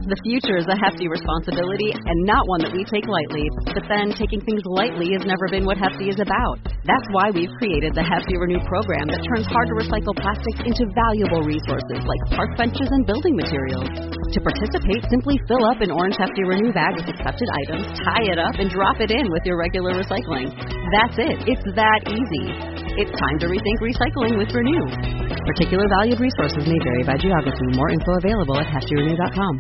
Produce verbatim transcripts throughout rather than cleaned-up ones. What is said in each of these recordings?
The future is a hefty responsibility and not one that we take lightly. But then, taking things lightly has never been what Hefty is about. That's why we've created the Hefty Renew program that turns hard-to-recycle plastics into valuable resources like park benches and building materials. To participate, simply fill up an orange Hefty Renew bag with accepted items, tie it up, and drop it in with your regular recycling. That's it. It's that easy. It's time to rethink recycling with Renew. Particular valued resources may vary by geography. More info available at hefty renew dot com.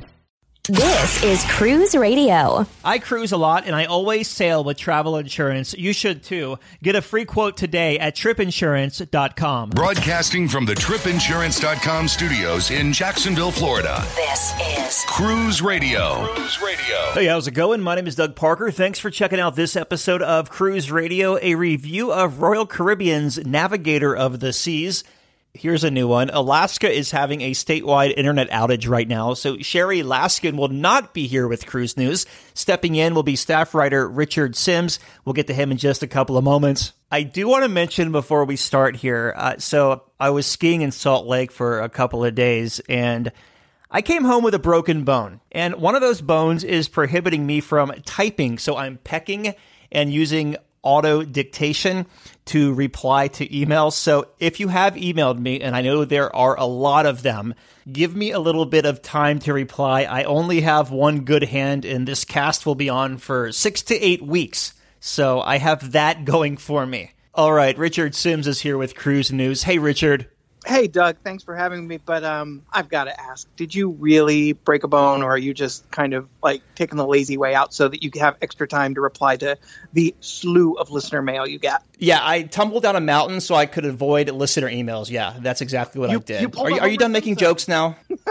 This is Cruise Radio. I cruise a lot, and I always sail with travel insurance. You should, too. Get a free quote today at trip insurance dot com. Broadcasting from the trip insurance dot com studios in Jacksonville, Florida. This is Cruise Radio. Cruise Radio. Hey, how's it going? My name is Doug Parker. Thanks for checking out this episode of Cruise Radio, a review of Royal Caribbean's Navigator of the Seas. Here's a new one. Alaska is having a statewide internet outage right now, so Sherry Laskin will not be here with Cruise News. Stepping in will be staff writer Richard Sims. We'll get to him in just a couple of moments. I do want to mention before we start here, uh, so I was skiing in Salt Lake for a couple of days, and I came home with a broken bone. And one of those bones is prohibiting me from typing, so I'm pecking and using auto dictation to reply to emails. So if you have emailed me, and I know there are a lot of them, give me a little bit of time to reply. I only have one good hand, and this cast will be on for six to eight weeks. So I have that going for me. All right, Richard Sims is here with Cruise News. Hey, Richard. Hey, Doug, thanks for having me, but um, I've got to ask, did you really break a bone, or are you just kind of like taking the lazy way out so that you have extra time to reply to the slew of listener mail you get? Yeah, I tumbled down a mountain so I could avoid listener emails. Yeah, that's exactly what you, I did. You are you, are you done making jokes now?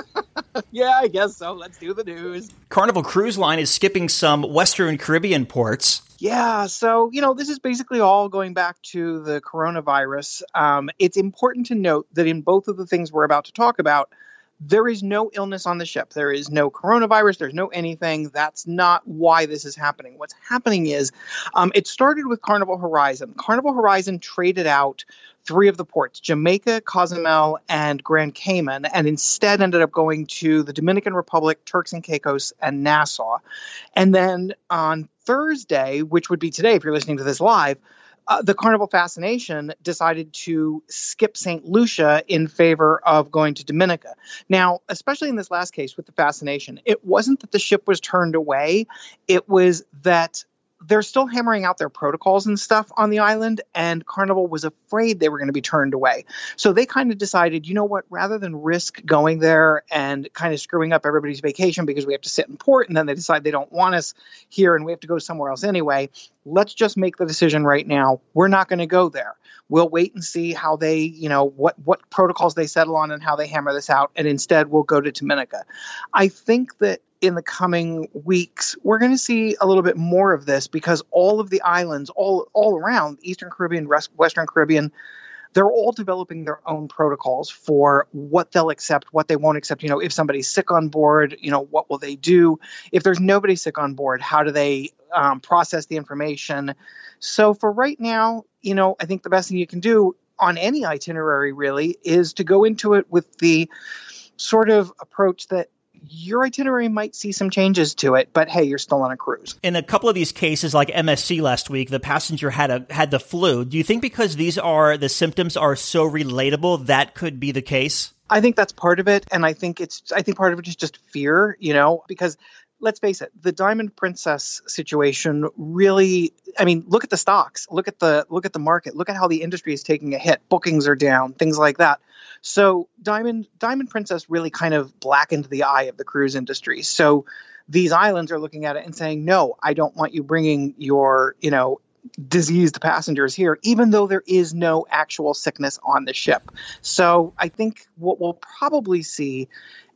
Yeah, I guess so. Let's do the news. Carnival Cruise Line is skipping some Western Caribbean ports. Yeah, so, you know, this is basically all going back to the coronavirus. Um, it's important to note that in both of the things we're about to talk about, there is no illness on the ship. There is no coronavirus. There's no anything. That's not why this is happening. What's happening is um, it started with Carnival Horizon. Carnival Horizon traded out three of the ports, Jamaica, Cozumel, and Grand Cayman, and instead ended up going to the Dominican Republic, Turks and Caicos, and Nassau. And then on Thursday, which would be today if you're listening to this live, uh, the Carnival Fascination decided to skip Saint Lucia in favor of going to Dominica. Now, especially in this last case with the Fascination, it wasn't that the ship was turned away. It was that they're still hammering out their protocols and stuff on the island, and Carnival was afraid they were going to be turned away. So they kind of decided, you know what, rather than risk going there and kind of screwing up everybody's vacation because we have to sit in port, and then they decide they don't want us here and we have to go somewhere else anyway, let's just make the decision right now. We're not going to go there. We'll wait and see how they, you know, what, what protocols they settle on and how they hammer this out, and instead we'll go to Dominica. I think that in the coming weeks, we're going to see a little bit more of this because all of the islands, all all around Eastern Caribbean, Western Caribbean, they're all developing their own protocols for what they'll accept, what they won't accept. You know, if somebody's sick on board, you know, what will they do? If there's nobody sick on board, how do they um, process the information? So for right now, you know, I think the best thing you can do on any itinerary really is to go into it with the sort of approach that your itinerary might see some changes to it, but hey, you're still on a cruise. In a couple of these cases, like M S C last week, the passenger had a had the flu. Do you think because these are the symptoms are so relatable, that could be the case? I think that's part of it, and I think it's I think part of it is just fear, you know, because let's face it, the Diamond Princess situation really, I mean, look at the stocks, look at the look at the market, look at how the industry is taking a hit. Bookings are down, things like that. So Diamond Diamond Princess really kind of blackened the eye of the cruise industry. So these islands are looking at it and saying, no, I don't want you bringing your, you know, diseased passengers here, even though there is no actual sickness on the ship. So I think what we'll probably see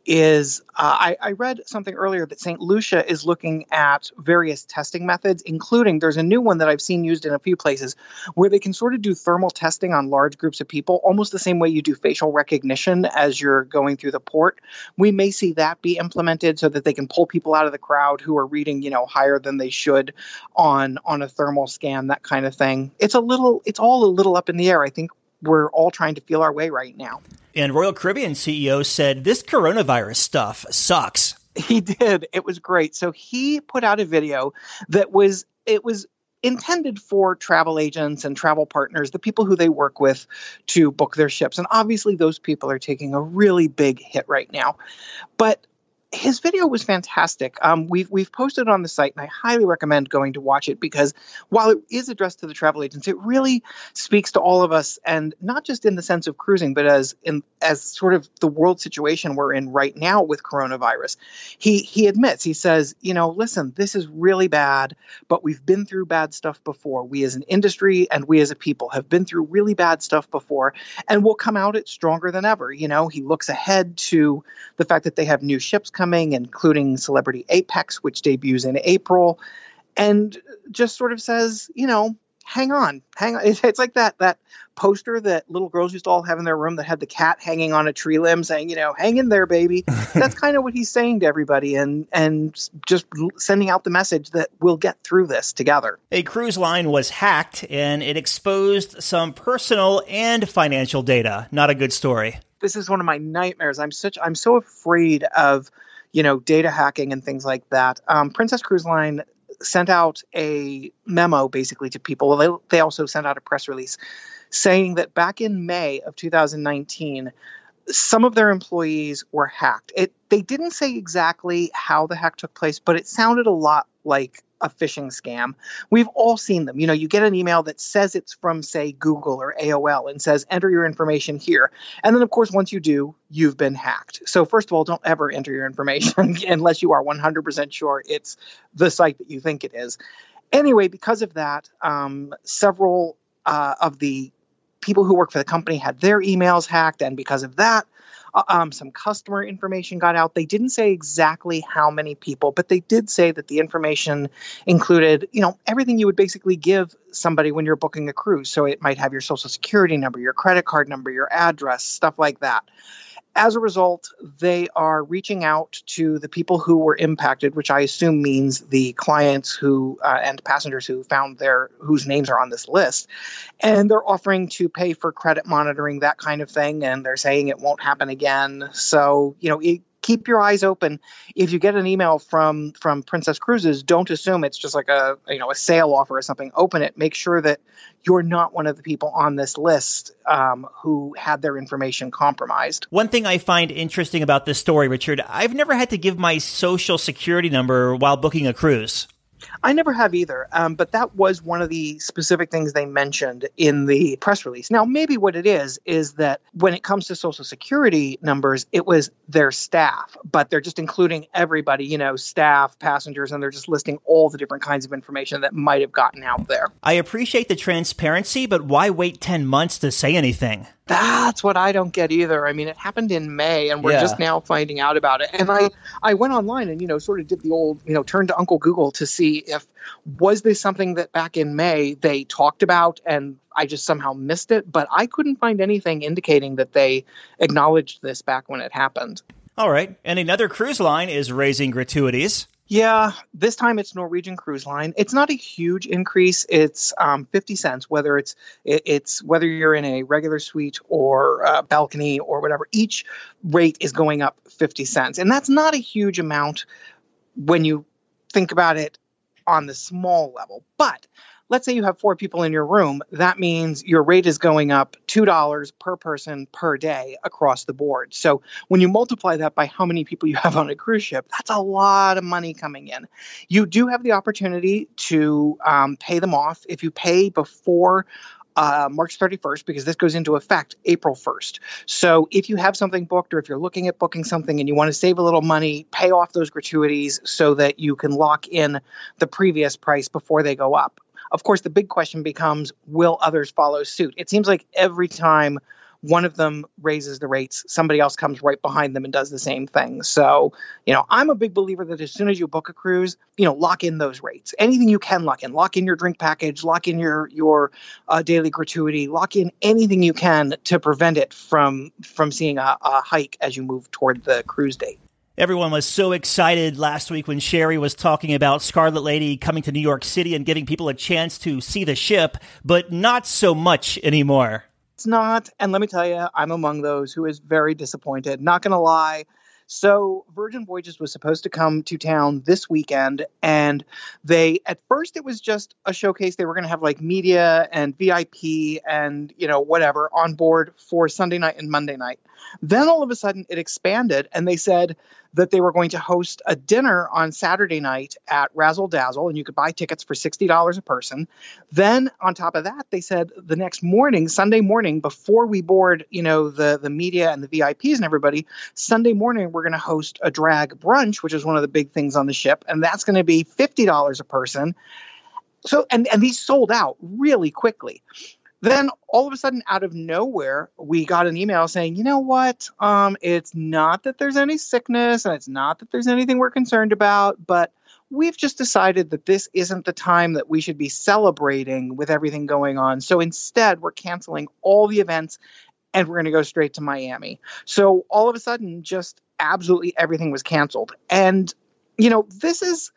is uh, I, I read something earlier that Saint Lucia is looking at various testing methods, including there's a new one that I've seen used in a few places where they can sort of do thermal testing on large groups of people, almost the same way you do facial recognition as you're going through the port. We may see that be implemented so that they can pull people out of the crowd who are reading, you know, higher than they should on, on a thermal scan, that kind of thing. It's a little, it's all a little up in the air. I think we're all trying to feel our way right now. And Royal Caribbean C E O said, this coronavirus stuff sucks. He did. It was great. So he put out a video that was, it was intended for travel agents and travel partners, the people who they work with to book their ships. And obviously those people are taking a really big hit right now. But his video was fantastic. Um, we've we've posted it on the site, and I highly recommend going to watch it because while it is addressed to the travel agents, it really speaks to all of us, and not just in the sense of cruising, but as in as sort of the world situation we're in right now with coronavirus. He he admits, he says, you know, listen, this is really bad, but we've been through bad stuff before. We as an industry and we as a people have been through really bad stuff before, and we'll come out it stronger than ever. You know, he looks ahead to the fact that they have new ships coming, including Celebrity Apex, which debuts in April, and just sort of says, you know, hang on, hang on. It's, it's like that that poster that little girls used to all have in their room that had the cat hanging on a tree limb saying, you know, hang in there, baby. That's kind of what he's saying to everybody, and and just sending out the message that we'll get through this together. A cruise line was hacked, and it exposed some personal and financial data. Not a good story. This is one of my nightmares. I'm such I'm so afraid of, you know, data hacking and things like that. Um, Princess Cruise Line sent out a memo basically to people. They, they also sent out a press release saying that back in May of two thousand nineteen, some of their employees were hacked. It they didn't say exactly how the hack took place, but it sounded a lot like a phishing scam. We've all seen them. You know, you get an email that says it's from, say, Google or A O L and says, enter your information here. And then, of course, once you do, you've been hacked. So first of all, don't ever enter your information unless you are one hundred percent sure it's the site that you think it is. Anyway, because of that, um, several uh, of the people who work for the company had their emails hacked. And because of that, Uh, um, some customer information got out. They didn't say exactly how many people, but they did say that the information included, you know, everything you would basically give somebody when you're booking a cruise. So it might have your social security number, your credit card number, your address, stuff like that. As a result, they are reaching out to the people who were impacted, which I assume means the clients who uh, and passengers who found their whose names are on this list. And they're offering to pay for credit monitoring, that kind of thing. And they're saying it won't happen again. So, you know, it, keep your eyes open. If you get an email from from Princess Cruises, don't assume it's just like a, you know, a sale offer or something. Open it. Make sure that you're not one of the people on this list um, who had their information compromised. One thing I find interesting about this story, Richard, I've never had to give my social security number while booking a cruise. I never have either, um, but that was one of the specific things they mentioned in the press release. Now, maybe what it is, is that when it comes to Social Security numbers, it was their staff, but they're just including everybody, you know, staff, passengers, and they're just listing all the different kinds of information that might have gotten out there. I appreciate the transparency, but why wait ten months to say anything? That's what I don't get either. I mean, it happened in May, and we're Yeah. just now finding out about it. And I, I went online and, you know, sort of did the old, you know, turn to Uncle Google to see if, was this something that back in May they talked about and I just somehow missed it? But I couldn't find anything indicating that they acknowledged this back when it happened. All right. And another cruise line is raising gratuities. Yeah, this time it's Norwegian Cruise Line. It's not a huge increase. It's um, fifty cents, whether it's it, it's whether you're in a regular suite or a balcony or whatever. Each rate is going up fifty cents. And that's not a huge amount when you think about it on the small level. But let's say you have four people in your room. That means your rate is going up two dollars per person per day across the board. So when you multiply that by how many people you have on a cruise ship, that's a lot of money coming in. You do have the opportunity to um, pay them off if you pay before Uh, March thirty-first, because this goes into effect April first. So if you have something booked or if you're looking at booking something and you want to save a little money, pay off those gratuities so that you can lock in the previous price before they go up. Of course, the big question becomes, will others follow suit? It seems like every time one of them raises the rates, somebody else comes right behind them and does the same thing. So, you know, I'm a big believer that as soon as you book a cruise, you know, lock in those rates. Anything you can lock in. Lock in your drink package, lock in your your uh, daily gratuity, lock in anything you can to prevent it from, from seeing a, a hike as you move toward the cruise date. Everyone was so excited last week when Sherry was talking about Scarlet Lady coming to New York City and giving people a chance to see the ship, but not so much anymore. It's not. And let me tell you, I'm among those who is very disappointed. Not going to lie. So Virgin Voyages was supposed to come to town this weekend, and they, at first it was just a showcase. They were going to have like media and V I P and, you know, whatever on board for Sunday night and Monday night. Then all of a sudden it expanded, and they said that they were going to host a dinner on Saturday night at Razzle Dazzle, and you could buy tickets for sixty dollars a person. Then on top of that, they said the next morning, Sunday morning, before we board, you know, the, the media and the V I Ps and everybody, Sunday morning, we're going to host a drag brunch, which is one of the big things on the ship. And that's going to be fifty dollars a person. So, and, and these sold out really quickly. Then all of a sudden, out of nowhere, we got an email saying, you know what, um, it's not that there's any sickness and it's not that there's anything we're concerned about, but we've just decided that this isn't the time that we should be celebrating with everything going on. So instead, we're canceling all the events and we're going to go straight to Miami. So all of a sudden, just absolutely everything was canceled. And, you know, this is...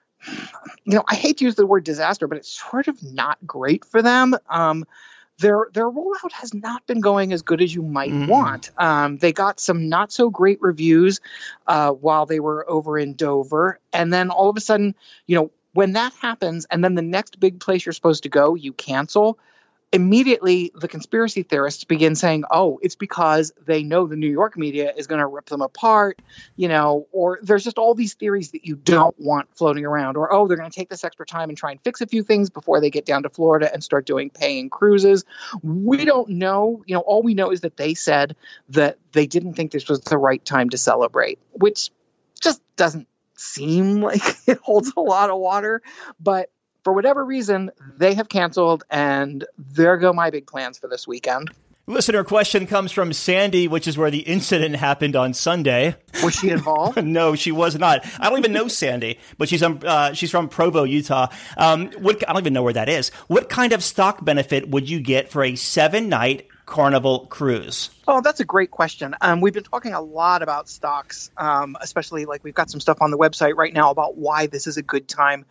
You know, I hate to use the word disaster, but it's sort of not great for them. Um, their their rollout has not been going as good as you might mm. want. Um, they got some not so great reviews uh, while they were over in Dover. And then all of a sudden, you know, when that happens and then the next big place you're supposed to go, you cancel. Immediately, the conspiracy theorists begin saying, oh, it's because they know the New York media is going to rip them apart, you know, or there's just all these theories that you don't want floating around, or, oh, they're going to take this extra time and try and fix a few things before they get down to Florida and start doing paying cruises. We don't know. You know, all we know is that they said that they didn't think this was the right time to celebrate, which just doesn't seem like it holds a lot of water. But for whatever reason, they have canceled, and there go my big plans for this weekend. Listener question comes from Sandy, which is where the incident happened on Sunday. Was she involved? No, she was not. I don't even know Sandy, but she's um, uh, she's from Provo, Utah. Um, what, I don't even know where that is. What kind of stock benefit would you get for a seven-night Carnival cruise? Oh, that's a great question. Um, we've been talking a lot about stocks, um, especially like we've got some stuff on the website right now about why this is a good time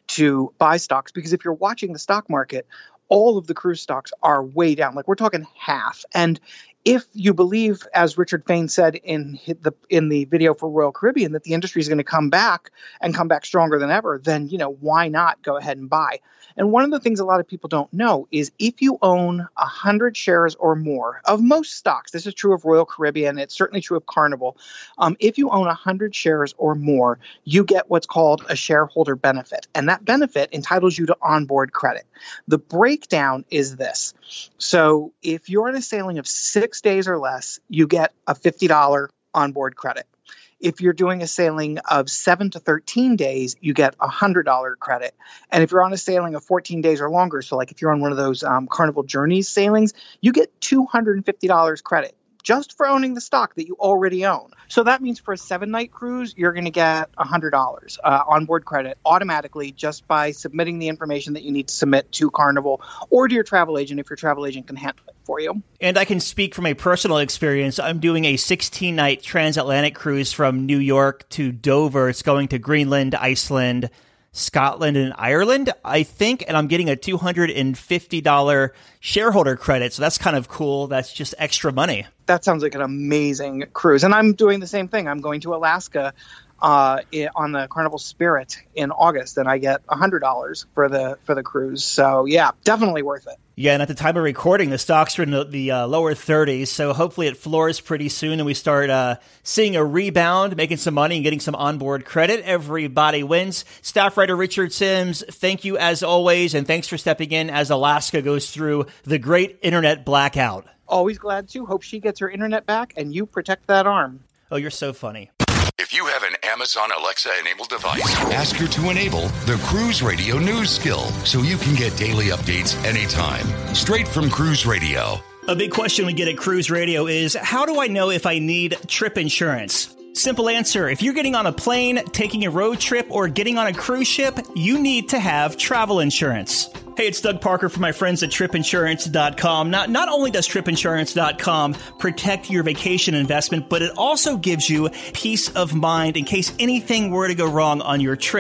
to buy stocks. Because if you're watching the stock market, all of the cruise stocks are way down. Like we're talking half. And if you believe, as Richard Fain said in the in the video for Royal Caribbean, that the industry is going to come back and come back stronger than ever, then, you know, why not go ahead and buy? And one of the things a lot of people don't know is if you own one hundred shares or more of most stocks, this is true of Royal Caribbean, it's certainly true of Carnival, um, if you own one hundred shares or more, you get what's called a shareholder benefit. And that benefit entitles you to onboard credit. The breakdown is this. So if you're on a sailing of six days or less, you get a fifty dollars onboard credit. If you're doing a sailing of seven to thirteen days, you get a one hundred dollars credit. And if you're on a sailing of fourteen days or longer, so like if you're on one of those um, Carnival Journeys sailings, you get two hundred fifty dollars credit just for owning the stock that you already own. So that means for a seven-night cruise, you're going to get one hundred dollars uh, onboard credit automatically just by submitting the information that you need to submit to Carnival or to your travel agent if your travel agent can handle it for you. And I can speak from a personal experience. I'm doing a sixteen-night transatlantic cruise from New York to Dover. It's going to Greenland, Iceland, Scotland, and Ireland, I think, and I'm getting a two hundred fifty dollars shareholder credit. So that's kind of cool. That's just extra money. That sounds like an amazing cruise. And I'm doing the same thing. I'm going to Alaska uh, on the Carnival Spirit in August, and I get one hundred dollars for the for the cruise. So yeah, definitely worth it. Yeah, and at the time of recording, the stocks are in the, the uh, lower thirties, so hopefully it floors pretty soon and we start uh, seeing a rebound, making some money and getting some onboard credit. Everybody wins. Staff writer Richard Sims, thank you as always, and thanks for stepping in as Alaska goes through the great internet blackout. Always glad to. Hope she gets her internet back and you protect that arm. Oh, you're so funny. If you have an Amazon Alexa-enabled device, ask her to enable the Cruise Radio News skill so you can get daily updates anytime. Straight from Cruise Radio. A big question we get at Cruise Radio is, how do I know if I need trip insurance? Simple answer. If you're getting on a plane, taking a road trip, or getting on a cruise ship, you need to have travel insurance. Hey, it's Doug Parker from my friends at trip insurance dot com. Not, not only does trip insurance dot com protect your vacation investment, but it also gives you peace of mind in case anything were to go wrong on your trip.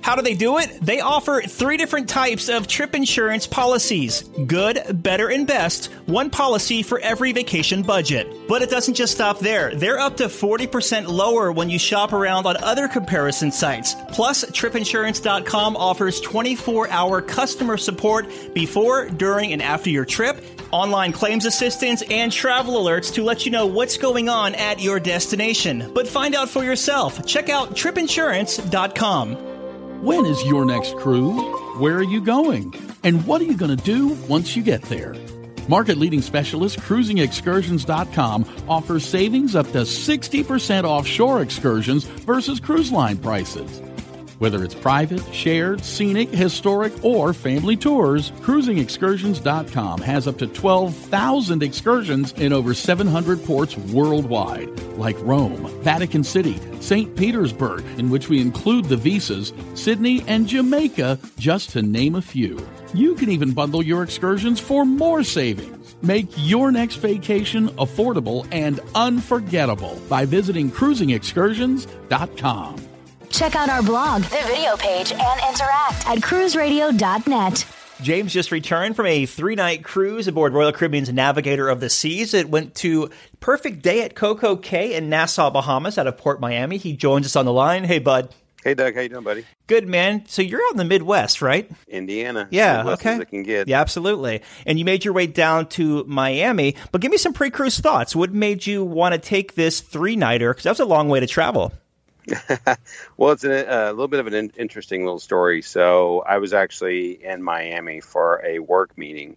How do they do it? They offer three different types of trip insurance policies. Good, better, and best. One policy for every vacation budget. But it doesn't just stop there. They're up to forty percent lower when you shop around on other comparison sites. Plus, trip insurance dot com offers twenty-four hour customer support before, during, and after your trip, online claims assistance, and travel alerts to let you know what's going on at your destination. But find out for yourself. Check out trip insurance dot com. When is your next cruise? Where are you going? And what are you going to do once you get there? Market-leading specialist cruising excursions dot com offers savings up to sixty percent off shore excursions versus cruise line prices. Whether it's private, shared, scenic, historic, or family tours, cruising excursions dot com has up to twelve thousand excursions in over seven hundred ports worldwide, like Rome, Vatican City, Saint Petersburg, in which we include the visas, Sydney, and Jamaica, just to name a few. You can even bundle your excursions for more savings. Make your next vacation affordable and unforgettable by visiting cruising excursions dot com. Check out our blog, the video page, and interact at cruise radio dot net. James just returned from a three-night cruise aboard Royal Caribbean's Navigator of the Seas. It went to Perfect Day at Coco Cay in Nassau, Bahamas, out of Port Miami. He joins us on the line. Hey, bud. Hey, Doug. How you doing, buddy? Good, man. So you're out in the Midwest, right? Indiana. Yeah, Midwest okay. As it can get. Yeah, absolutely. And you made your way down to Miami. But give me some pre-cruise thoughts. What made you want to take this three-nighter? Because that was a long way to travel. Well, it's a, a little bit of an in- interesting little story. So I was actually in Miami for a work meeting.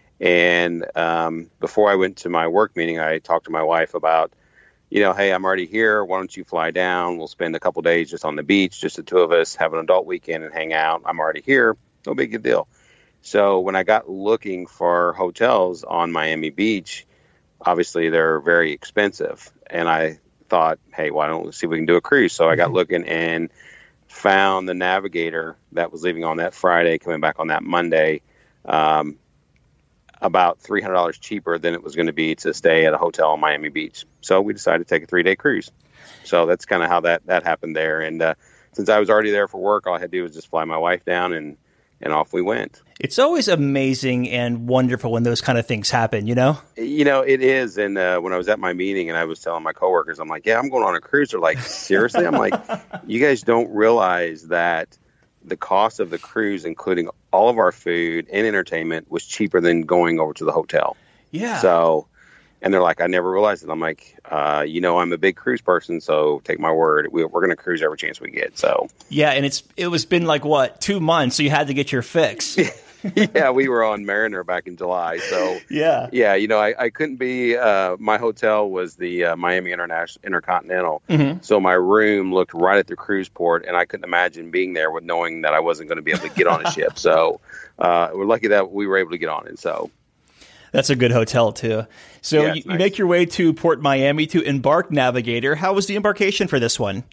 And um, before I went to my work meeting, I talked to my wife about, you know, hey, I'm already here. Why don't you fly down? We'll spend a couple days just on the beach, just the two of us, have an adult weekend and hang out. I'm already here. No big deal. So when I got looking for hotels on Miami Beach, obviously they're very expensive. And I thought, hey, why don't we see if we can do a cruise? So I got looking and found the Navigator that was leaving on that Friday, coming back on that Monday, um, about three hundred dollars cheaper than it was going to be to stay at a hotel on Miami Beach. So we decided to take a three-day cruise. So that's kind of how that, that happened there. And uh, since I was already there for work, all I had to do was just fly my wife down, and, and off we went. It's always amazing and wonderful when those kind of things happen, you know? You know, it is. And uh, when I was at my meeting and I was telling my coworkers, I'm like, yeah, I'm going on a cruise. They're like, seriously? I'm like, you guys don't realize that the cost of the cruise, including all of our food and entertainment, was cheaper than going over to the hotel. Yeah. So, and they're like, I never realized it. I'm like, uh, you know, I'm a big cruise person, so take my word. We, we're going to cruise every chance we get. So, yeah, and it's it was been like, what, two months, so you had to get your fix. Yeah, we were on Mariner back in July. So, yeah, yeah, you know, I, I couldn't be, uh, my hotel was the uh, Miami International Intercontinental. Mm-hmm. So my room looked right at the cruise port, and I couldn't imagine being there with knowing that I wasn't going to be able to get on a ship. So uh, we're lucky that we were able to get on it. So that's a good hotel, too. So yeah, you, nice. you make your way to Port Miami to embark Navigator. How was the embarkation for this one?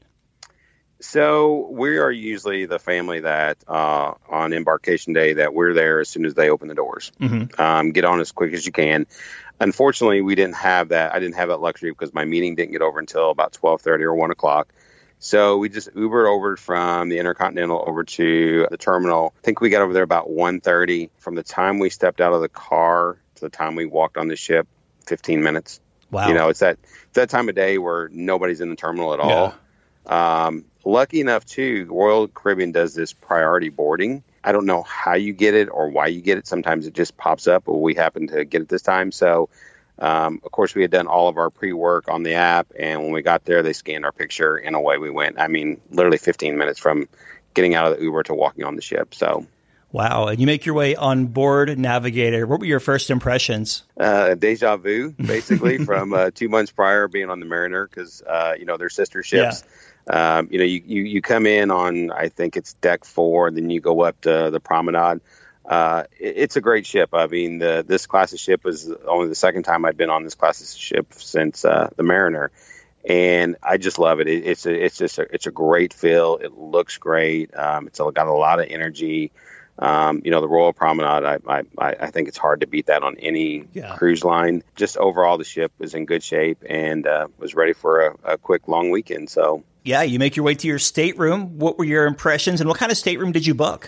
So we are usually the family that uh, on embarkation day that we're there as soon as they open the doors. Mm-hmm. Um, get on as quick as you can. Unfortunately, we didn't have that. I didn't have that luxury because my meeting didn't get over until about twelve thirty or one o'clock. So we just Ubered over from the Intercontinental over to the terminal. I think we got over there about one thirty. From the time we stepped out of the car to the time we walked on the ship, fifteen minutes. Wow. You know, it's that, it's that time of day where nobody's in the terminal at all. Yeah. Um, lucky enough, too, Royal Caribbean does this priority boarding. I don't know how you get it or why you get it. Sometimes it just pops up, but we happen to get it this time. So, um, of course, we had done all of our pre-work on the app, and when we got there, they scanned our picture, and away we went. I mean, literally fifteen minutes from getting out of the Uber to walking on the ship. So, wow. And you make your way on board Navigator. What were your first impressions? Uh, deja vu, basically, from uh, two months prior being on the Mariner because, uh, you know, they're sister ships. Yeah. Um, you know, you, you, you come in on, I think it's deck four, and then you go up to the promenade. Uh, it, it's a great ship. I mean, the, this class of ship was only the second time I'd been on this class of ship since uh, the Mariner. And I just love it. it it's a, it's just a, it's a great feel. It looks great. Um, it's got a lot of energy. Um, you know, the Royal Promenade, I, I, I think it's hard to beat that on any yeah. cruise line. Just overall, the ship was in good shape and uh, was ready for a, a quick, long weekend. So Yeah, you make your way to your stateroom. What were your impressions, and what kind of stateroom did you book?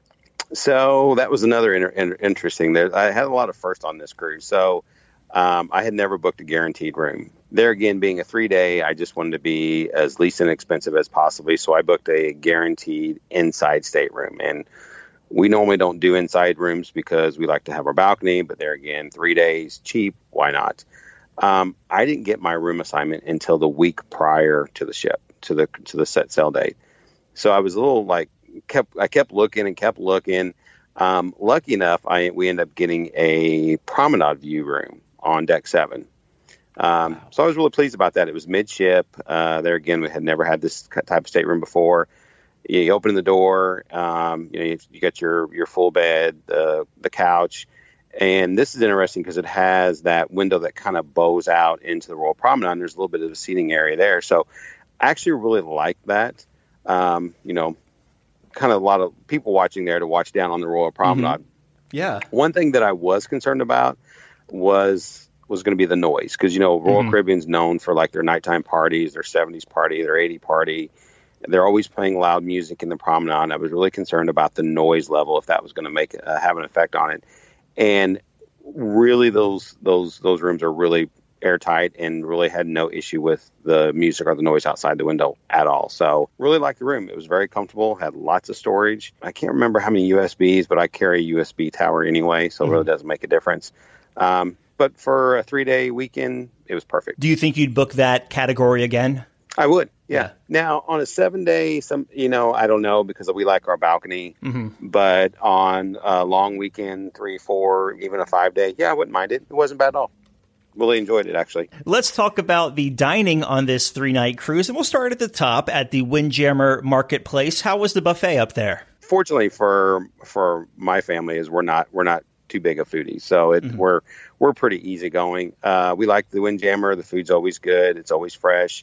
So that was another inter- inter- interesting. There, I had a lot of firsts on this cruise. So um, I had never booked a guaranteed room. There again, being a three-day, I just wanted to be as least inexpensive as possible. So I booked a guaranteed inside stateroom. And we normally don't do inside rooms because we like to have our balcony. But there again, three days, cheap, why not? Um, I didn't get my room assignment until the week prior to the ship, to the to the set sail date. So I was a little like, kept I kept looking and kept looking. Um, lucky enough, I we ended up getting a promenade view room on deck seven. Um, wow. So I was really pleased about that. It was midship. Uh, there again, we had never had this type of stateroom before. You open the door, um, you know, you, you got your your full bed, uh, the couch. And this is interesting because it has that window that kind of bows out into the Royal Promenade. There's a little bit of a seating area there. So I actually really like that. Um, you know, kind of a lot of people watching there to watch down on the Royal Promenade. Mm-hmm. Yeah. One thing that I was concerned about was was going to be the noise. Because, you know, Royal mm-hmm. Caribbean's known for like their nighttime parties, their seventies party, their eighties party. They're always playing loud music in the promenade. I was really concerned about the noise level, if that was going to make uh, have an effect on it. And really, those those those rooms are really airtight and really had no issue with the music or the noise outside the window at all. So really liked the room. It was very comfortable, had lots of storage. I can't remember how many U S Bs, but I carry a U S B tower anyway, so mm-hmm. it really doesn't make a difference. Um, but for a three-day weekend, it was perfect. Do you think you'd book that category again? I would, yeah. yeah. Now, on a seven-day, some you know, I don't know because we like our balcony. Mm-hmm. But on a long weekend, three, four, even a five-day, yeah, I wouldn't mind it. It wasn't bad at all. Really enjoyed it, actually. Let's talk about the dining on this three-night cruise, and we'll start at the top at the Windjammer Marketplace. How was the buffet up there? Fortunately for for my family, is we're not we're not too big of foodies, so it, mm-hmm. we're we're pretty easygoing. Uh, we like the Windjammer. The food's always good. It's always fresh.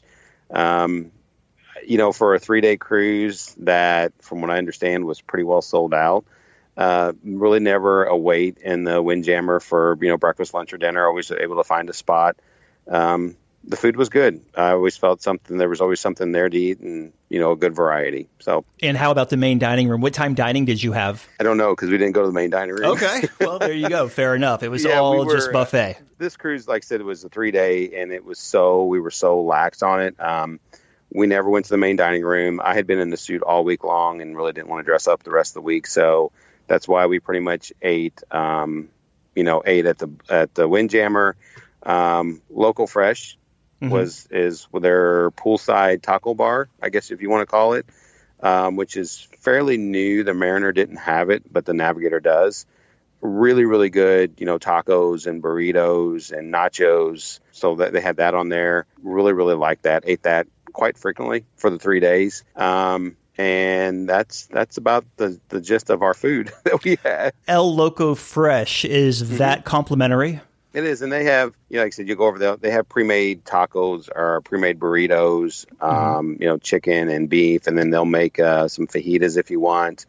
Um, you know, for a three-day cruise that, from what I understand, was pretty well sold out. Uh, really never a wait in the Windjammer for, you know, breakfast, lunch, or dinner. Always able to find a spot. Um, the food was good. I always felt something, there was always something there to eat and, you know, a good variety. So. And how about the main dining room? What time dining did you have? I don't know because we didn't go to the main dining room. Okay. Well, there you go. Fair enough. It was yeah, all we were, just buffet. Uh, this cruise, like I said, it was a three day and it was so, we were so lax on it. Um, we never went to the main dining room. I had been in the suit all week long and really didn't want to dress up the rest of the week. So that's why we pretty much ate, um, you know, ate at the, at the Windjammer. Um, Local Fresh mm-hmm. was, is their poolside taco bar, I guess, if you want to call it, um, which is fairly new. The Mariner didn't have it, but the Navigator does. Really, really good, you know, tacos and burritos and nachos. So that they had that on there. Really, really liked that. Ate that quite frequently for the three days. Um, and that's that's about the, the gist of our food that we had. El Loco Fresh, is mm-hmm. that complimentary? It is, and they have, you know, like I said, you go over there, they have pre-made tacos or pre-made burritos, mm-hmm. um, you know, chicken and beef, and then they'll make uh, some fajitas if you want,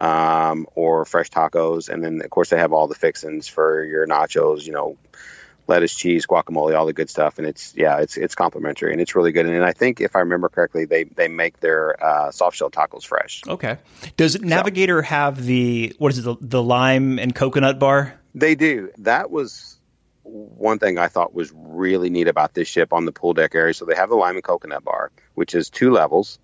um, or fresh tacos, and then, of course, they have all the fixings for your nachos, you know, lettuce, cheese, guacamole, all the good stuff, and it's, yeah, it's it's complimentary, and it's really good, and I think, if I remember correctly, they, they make their uh, soft-shell tacos fresh. Okay. Does Navigator so, have the, what is it, the, the lime and coconut bar? They do. That was one thing I thought was really neat about this ship on the pool deck area. So they have the lime and coconut bar, which is two levels.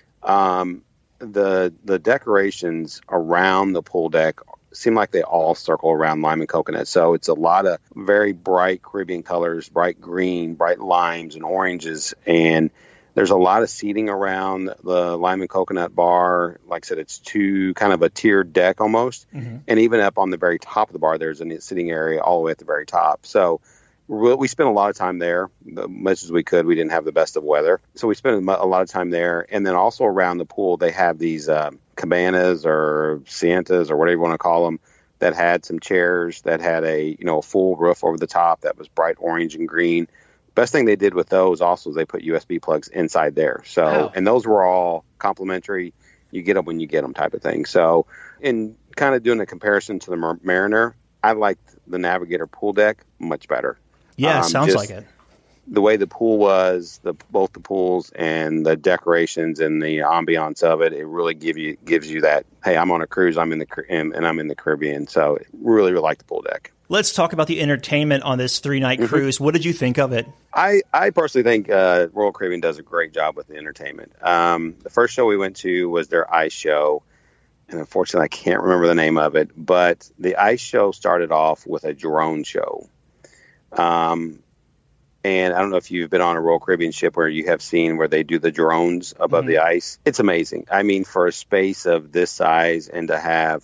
Um, the the decorations around the pool deck seem like they all circle around lime and coconut. So it's a lot of very bright Caribbean colors, bright green, bright limes and oranges. And there's a lot of seating around the lime and coconut bar. Like I said, it's two kind of a tiered deck almost. Mm-hmm. And even up on the very top of the bar, there's a sitting area all the way at the very top. So we spent a lot of time there, as much as we could. We didn't have the best of weather. So we spent a lot of time there. And then also around the pool, they have these uh, cabanas or sientas or whatever you want to call them that had some chairs that had a, you know, a full roof over the top that was bright orange and green. Best thing they did with those also is they put U S B plugs inside there. So, wow. And those were all complimentary. You get them when you get them type of thing. So, in kind of doing a comparison to the Mar- Mariner, I liked the Navigator pool deck much better. Yeah, um, sounds just, like it. the way the pool was, the both the pools and the decorations and the ambiance of it, it really give you gives you that, hey, I'm on a cruise, I'm in the and, and I'm in the Caribbean. So really, really like the pool deck. Let's talk about the entertainment on this three-night mm-hmm. cruise. What did you think of it? I, I personally think uh, Royal Caribbean does a great job with the entertainment. Um, the first show we went to was their ice show, and unfortunately I can't remember the name of it, but the ice show started off with a drone show. Um, and I don't know if you've been on a Royal Caribbean ship where you have seen where they do the drones above mm-hmm. the ice. It's amazing. I mean, for a space of this size and to have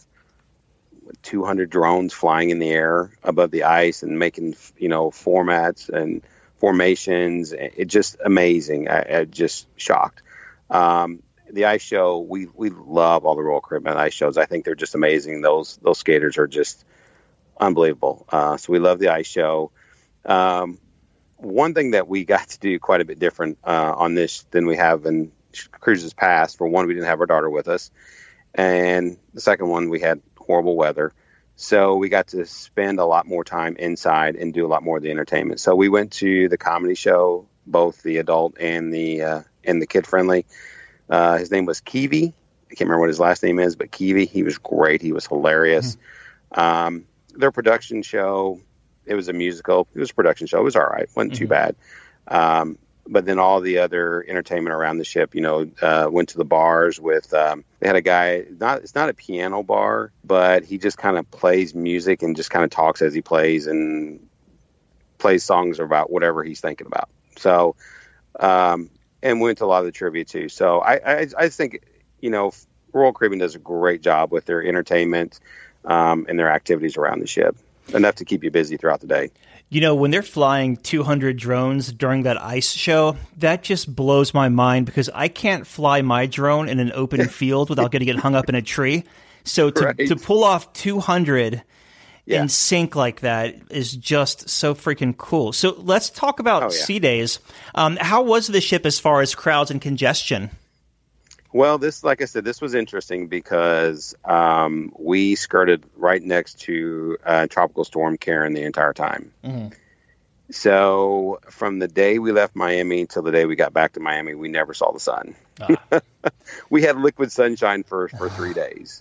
two hundred drones flying in the air above the ice and making, you know, formats and formations. It's just amazing. I, I just shocked. Um, the ice show, we, we love all the Royal Caribbean ice shows. I think they're just amazing. Those, those skaters are just unbelievable. Uh, so we love the ice show. Um, one thing that we got to do quite a bit different, uh, on this than we have in cruises past. For one, we didn't have our daughter with us. And the second one, we had horrible weather, so we got to spend a lot more time inside and do a lot more of the entertainment. So we went to the comedy show, both the adult and the uh, and the kid friendly. Uh, his name was Kiwi. I can't remember what his last name is, but Kiwi. He was great. He was hilarious. Mm-hmm. Um, their production show, it was a musical. It was a production show. It was all right. wasn't mm-hmm. too bad. Um, But then all the other entertainment around the ship, you know, uh, went to the bars with, um, they had a guy, not it's not a piano bar, but he just kind of plays music and just kind of talks as he plays and plays songs about whatever he's thinking about. So, um, and went to a lot of the trivia too. So I, I, I think, you know, Royal Caribbean does a great job with their entertainment um, and their activities around the ship. Enough to keep you busy throughout the day. You know, when they're flying two hundred drones during that ice show, that just blows my mind because I can't fly my drone in an open field without getting it hung up in a tree. So to, right. to pull off two hundred yeah. in sync like that is just so freaking cool. So let's talk about oh, yeah. Sea Days. Um, how was the ship as far as crowds and congestion? Well, this, like I said, this was interesting because um, we skirted right next to uh, Tropical Storm Karen the entire time. Mm-hmm. So from the day we left Miami till the day we got back to Miami, we never saw the sun. Ah. We had liquid sunshine for, for three days.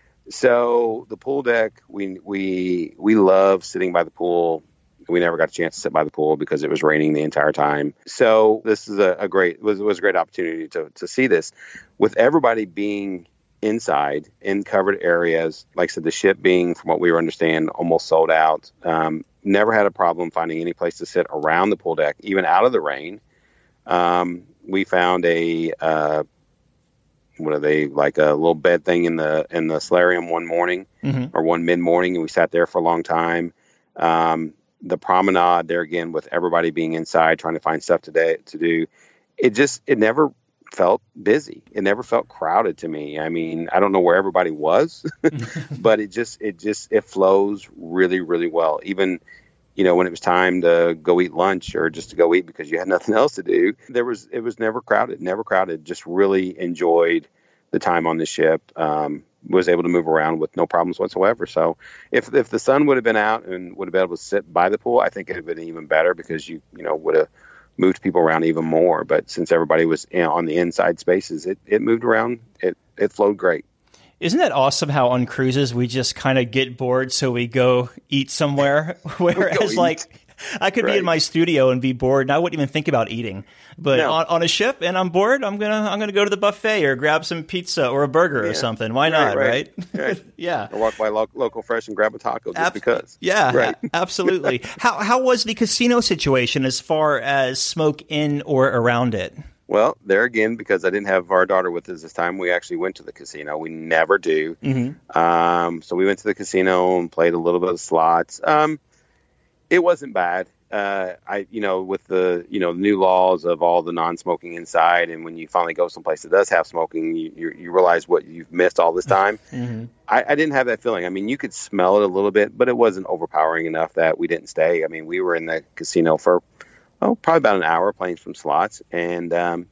So the pool deck, we we we love sitting by the pool. We never got a chance to sit by the pool because it was raining the entire time. So this is a, a great was was a great opportunity to to see this, with everybody being inside in covered areas. Like I said, the ship being, from what we understand, almost sold out. Um, never had a problem finding any place to sit around the pool deck, even out of the rain. Um, we found a uh, what are they like a little bed thing in the in the solarium one morning mm-hmm. or one mid morning, and we sat there for a long time. Um, the promenade there again, with everybody being inside trying to find stuff to, to do, it just, it never felt busy. It never felt crowded to me. I mean, I don't know where everybody was, but it just, it just, it flows really, really well. Even, you know, when it was time to go eat lunch or just to go eat because you had nothing else to do, there was, it was never crowded, never crowded. Just really enjoyed the time on the ship. Um, was able to move around with no problems whatsoever. So if if the sun would have been out and would have been able to sit by the pool, I think it would have been even better because you, you know, would have moved people around even more. But since everybody was, you know, on the inside spaces, it, it moved around. It, it flowed great. Isn't that awesome how on cruises we just kind of get bored so we go eat somewhere? Whereas like I could right. be in my studio and be bored and I wouldn't even think about eating. But no. on, on a ship and I'm bored, I'm going to I'm gonna go to the buffet or grab some pizza or a burger yeah. or something. Why not, right? right? right. yeah. Or walk by lo- Local Fresh and grab a taco just Ab- because. Yeah, right. a- absolutely. how How was the casino situation as far as smoke in or around it? Well, there again, because I didn't have our daughter with us this time, we actually went to the casino. We never do. Mm-hmm. Um, so we went to the casino and played a little bit of slots. Um, it wasn't bad. Uh, I, you know, with the, you know, new laws of all the non-smoking inside, and when you finally go someplace that does have smoking, you, you, you realize what you've missed all this time. Mm-hmm. I, I didn't have that feeling. I mean, you could smell it a little bit, but it wasn't overpowering enough that we didn't stay. I mean, we were in the casino for, oh, probably about an hour playing some slots, and um,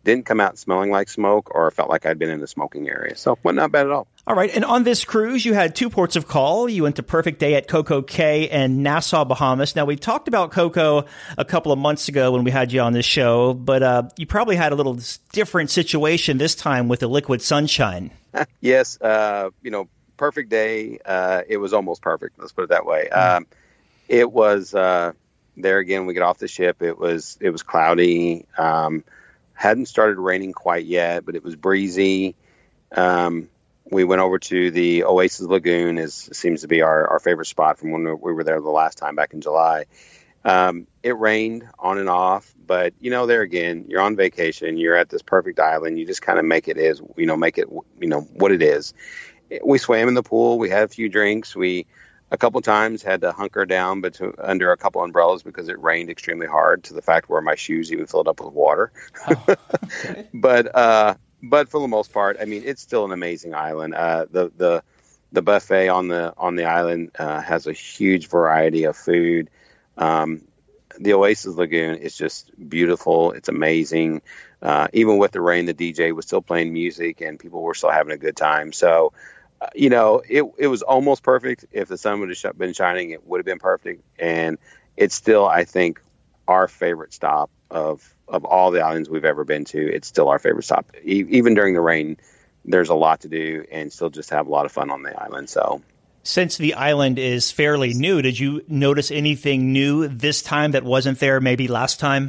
didn't come out smelling like smoke or felt like I'd been in the smoking area. So, well, not bad at all. All right. And on this cruise, you had two ports of call. You went to Perfect Day at Coco Cay and Nassau, Bahamas. Now, we talked about Coco a couple of months ago when we had you on this show, but uh, you probably had a little different situation this time with the liquid sunshine. Yes. Uh, you know, Perfect Day, uh, it was almost perfect. Let's put it that way. Mm-hmm. Um, it was uh, there again. We get off the ship. It was it was cloudy. Um, hadn't started raining quite yet, but it was breezy. Um, we went over to the Oasis Lagoon. Is seems to be our, our favorite spot from when we were there the last time back in July. Um, it rained on and off, but you know, there again, you're on vacation. You're at this perfect island. You just kind of make it is, you know, make it, you know, what it is. We swam in the pool. We had a few drinks. We, a couple times, had to hunker down but to, under a couple umbrellas because it rained extremely hard to the fact where my shoes even filled up with water. Oh, okay. but, uh, but for the most part, I mean, it's still an amazing island. Uh, the, the, the buffet on the, on the island, uh, has a huge variety of food. Um, the Oasis Lagoon is just beautiful. It's amazing. Uh, even with the rain, the D J was still playing music and people were still having a good time. So, uh, you know, it it was almost perfect. If the sun would have been shining, it would have been perfect. And it's still, I think, our favorite stop of, of all the islands we've ever been to. It's still our favorite stop. E- even during the rain, there's a lot to do and still just have a lot of fun on the island. So. Since the island is fairly new, did you notice anything new this time that wasn't there maybe last time?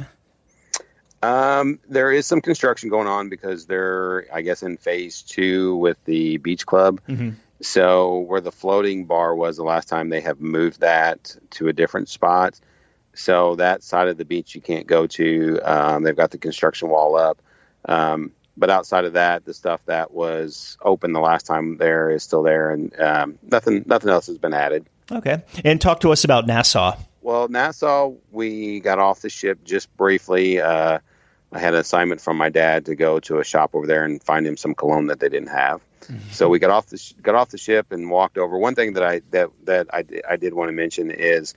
Um, there is some construction going on because they're, I guess, in phase two with the beach club. Mm-hmm. So where the floating bar was the last time, they have moved that to a different spot. So that side of the beach you can't go to. Um, they've got the construction wall up. Um, But outside of that, the stuff that was open the last time there is still there, and um, nothing nothing else has been added. Okay. And talk to us about Nassau. Well, Nassau, we got off the ship just briefly. Uh, I had an assignment from my dad to go to a shop over there and find him some cologne that they didn't have. Mm-hmm. So we got off the got off the ship and walked over. One thing that I that that I, I did want to mention is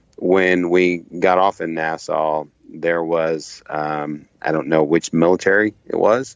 when we got off in Nassau, there was um, I don't know which military it was.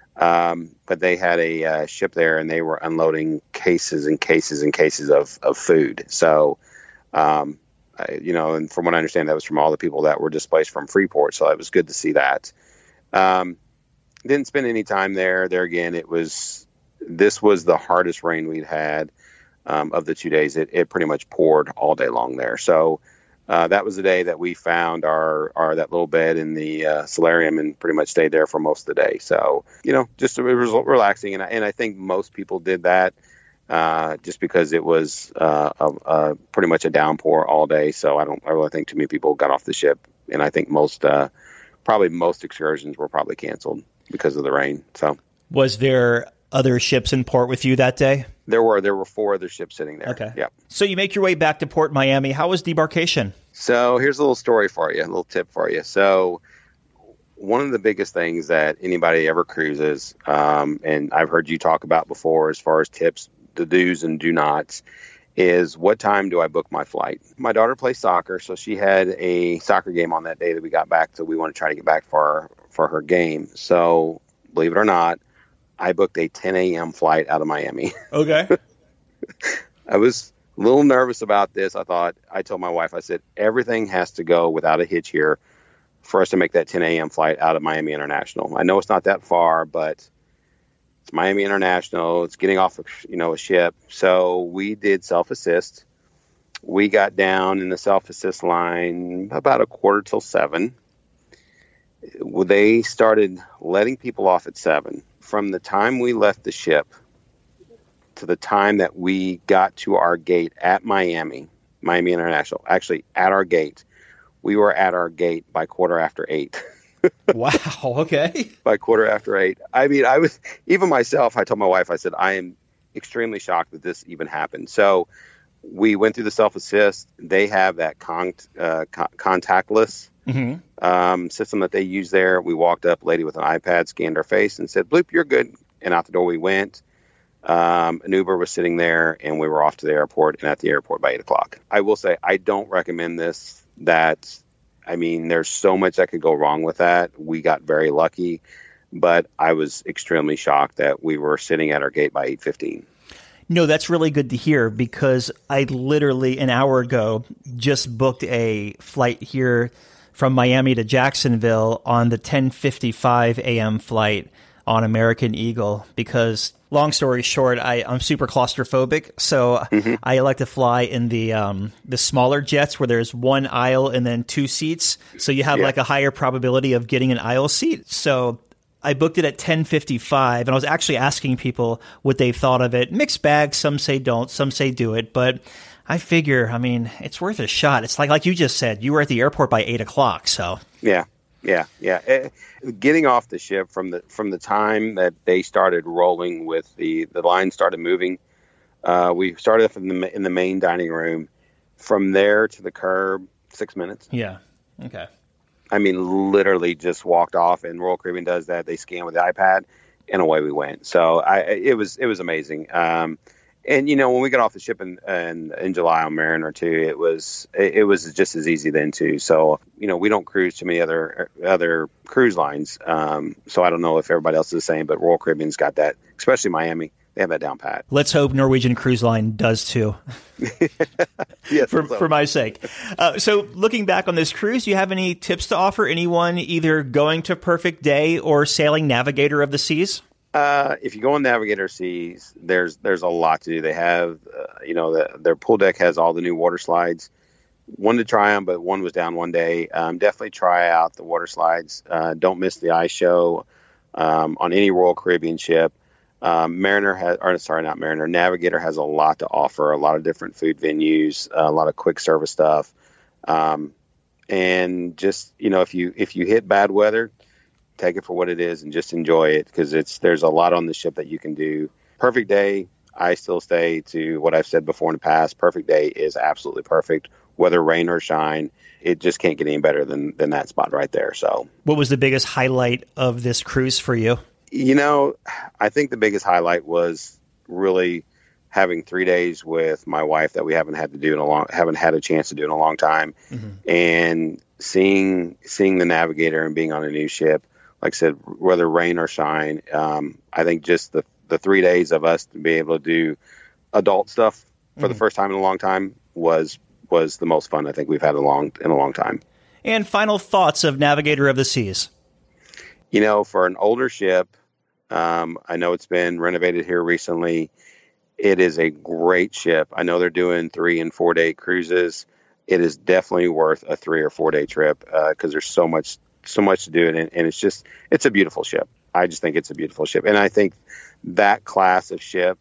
Um, but they had a uh, ship there and they were unloading cases and cases and cases of, of food. So, um, I, you know, and from what I understand, that was from all the people that were displaced from Freeport. So it was good to see that. Um, didn't spend any time there. There again, it was, this was the hardest rain we'd had, um, of the two days. It, it pretty much poured all day long there. So, Uh, that was the day that we found our, our that little bed in the uh, solarium and pretty much stayed there for most of the day. So, you know, just it was relaxing. And I, and I think most people did that uh, just because it was uh, a, a pretty much a downpour all day. So I don't I really think too many people got off the ship. And I think most, uh, probably most excursions were probably canceled because of the rain. So was there other ships in port with you that day? There were. There were four other ships sitting there. Okay. Yeah. So you make your way back to Port Miami. How was debarkation? So here's a little story for you, a little tip for you. So one of the biggest things that anybody ever cruises, um, and I've heard you talk about before as far as tips, the do's and do nots, is what time do I book my flight? My daughter plays soccer, so she had a soccer game on that day that we got back, so we want to try to get back for, for her game. So believe it or not, I booked a ten a.m. flight out of Miami. Okay. I was a little nervous about this. I thought, I told my wife, I said, everything has to go without a hitch here for us to make that ten a.m. flight out of Miami International. I know it's not that far, but it's Miami International. It's getting off, you know, a ship. So we did self-assist. We got down in the self-assist line about a quarter till seven. They started letting people off at seven. From the time we left the ship to the time that we got to our gate at Miami, Miami International, actually at our gate, we were at our gate by quarter after eight. Wow. Okay. By quarter after eight. I mean, I was, even myself, I told my wife, I said, I am extremely shocked that this even happened. So we went through the self-assist. They have that con- uh, con- contactless mm-hmm. um, system that they use there. We walked up, a lady with an iPad scanned our face and said, bloop, you're good. And out the door we went. Um, an Uber was sitting there and we were off to the airport and at the airport by eight o'clock. I will say, I don't recommend this. That, I mean, there's so much that could go wrong with that. We got very lucky but I was extremely shocked that we were sitting at our gate by eight fifteen. No, that's really good to hear because I literally an hour ago just booked a flight here from Miami to Jacksonville on the ten fifty-five a.m. flight on American Eagle because, long story short, I, I'm super claustrophobic, so mm-hmm. I like to fly in the um, the smaller jets where there's one aisle and then two seats, so you have yeah. like a higher probability of getting an aisle seat. So I booked it at ten fifty-five, and I was actually asking people what they thought of it. Mixed bag. Some say don't, some say do it. But I figure, I mean, it's worth a shot. It's like like you just said, you were at the airport by eight o'clock. So yeah, yeah, yeah. Uh, getting off the ship from the from the time that they started rolling with the the line started moving. Uh, we started up in the in the main dining room. From there to the curb, six minutes. Yeah. Okay. I mean, literally just walked off, and Royal Caribbean does that. They scan with the iPad, and away we went. So I, it was it was amazing. Um, and you know, when we got off the ship in in, in July on Mariner too, it was it, it was just as easy then too. So you know, we don't cruise too many other other cruise lines. Um, so I don't know if everybody else is the same, but Royal Caribbean's got that, especially Miami. They have that down pat. Let's hope Norwegian Cruise Line does too. yes, for, so. for my sake. Uh, so looking back on this cruise, do you have any tips to offer anyone either going to Perfect Day or sailing Navigator of the Seas? Uh, if you go on Navigator Seas, there's there's a lot to do. They have, uh, you know, the, their pool deck has all the new water slides. One to try them, but one was down one day. Um, definitely try out the water slides. Uh, don't miss the ice show um, on any Royal Caribbean ship. Um, Mariner has, or sorry, not Mariner. Navigator has a lot to offer. A lot of different food venues, a lot of quick service stuff, um, and just you know, if you if you hit bad weather, take it for what it is and just enjoy it because it's there's a lot on the ship that you can do. Perfect Day, I still stay to what I've said before in the past. Perfect Day is absolutely perfect, whether rain or shine. It just can't get any better than than that spot right there. So, what was the biggest highlight of this cruise for you? You know, I think the biggest highlight was really having three days with my wife that we haven't had to do in a long, haven't had a chance to do in a long time, mm-hmm. and seeing seeing the Navigator and being on a new ship. Like I said, whether rain or shine, um, I think just the the three days of us to be able to do adult stuff for mm-hmm. the first time in a long time was was the most fun I think we've had a long in a long time. And final thoughts of Navigator of the Seas. You know, for an older ship. Um, I know it's been renovated here recently. It is a great ship. I know they're doing three and four day cruises. It is definitely worth a three or four day trip because uh, there's so much, so much to do, and, and it's just, it's a beautiful ship. I just think it's a beautiful ship, and I think that class of ship,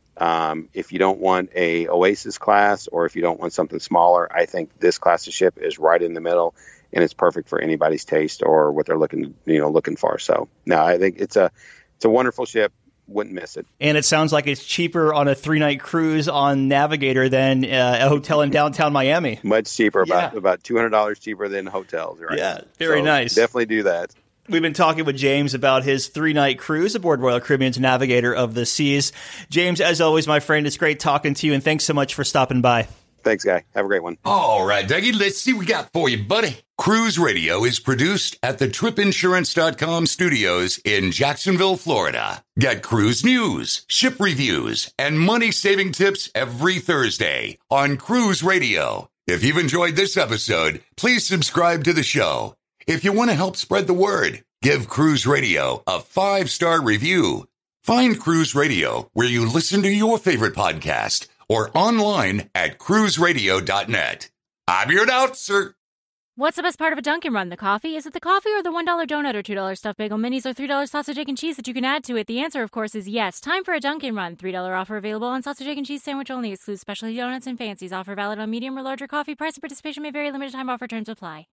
um, if you don't want a Oasis class or if you don't want something smaller, I think this class of ship is right in the middle. And it's perfect for anybody's taste or what they're looking, you know, looking for. So, no, I think it's a, It's a wonderful ship. Wouldn't miss it. And it sounds like it's cheaper on a three-night cruise on Navigator than uh, a hotel in downtown Miami. Much cheaper, yeah. about about two hundred dollars cheaper than hotels. Right? Yeah, very so nice. Definitely do that. We've been talking with James about his three-night cruise aboard Royal Caribbean's Navigator of the Seas. James, as always, my friend, it's great talking to you, and thanks so much for stopping by. Thanks, Guy. Have a great one. All right, Dougie, let's see what we got for you, buddy. Cruise Radio is produced at the trip insurance dot com studios in Jacksonville, Florida. Get cruise news, ship reviews, and money-saving tips every Thursday on Cruise Radio. If you've enjoyed this episode, please subscribe to the show. If you want to help spread the word, give Cruise Radio a five-star review. Find Cruise Radio where you listen to your favorite podcast or online at cruise radio dot net. I'm your announcer. What's the best part of a Dunkin' Run? The coffee? Is it the coffee or the one dollar donut or two dollar stuffed bagel minis or three dollar sausage, egg, and cheese that you can add to it? The answer, of course, is yes. Time for a Dunkin' Run. three dollar offer available on sausage, egg, and cheese sandwich only. Excludes specialty donuts and fancies. Offer valid on medium or larger coffee. Price and participation may vary. Limited time offer. Terms apply.